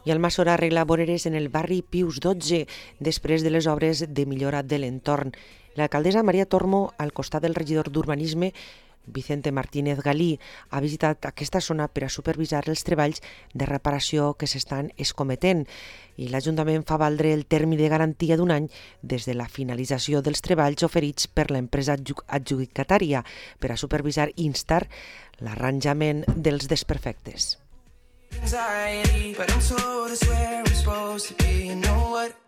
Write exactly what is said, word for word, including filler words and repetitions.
I Almassora arregla voreres en el barri Pius dotze després de les obres de millora de l'entorn. L'alcaldessa Maria Tormo, al costat del regidor d'Urbanisme, Vicente Martínez Galí, ha visitat aquesta zona per a supervisar els treballs de reparació que s'estan escometent i l'Ajuntament fa valdre el termini de garantia d'un any des de la finalització dels treballs oferits per l'empresa adjudicatària per a supervisar i instar l'arranjament dels desperfectes.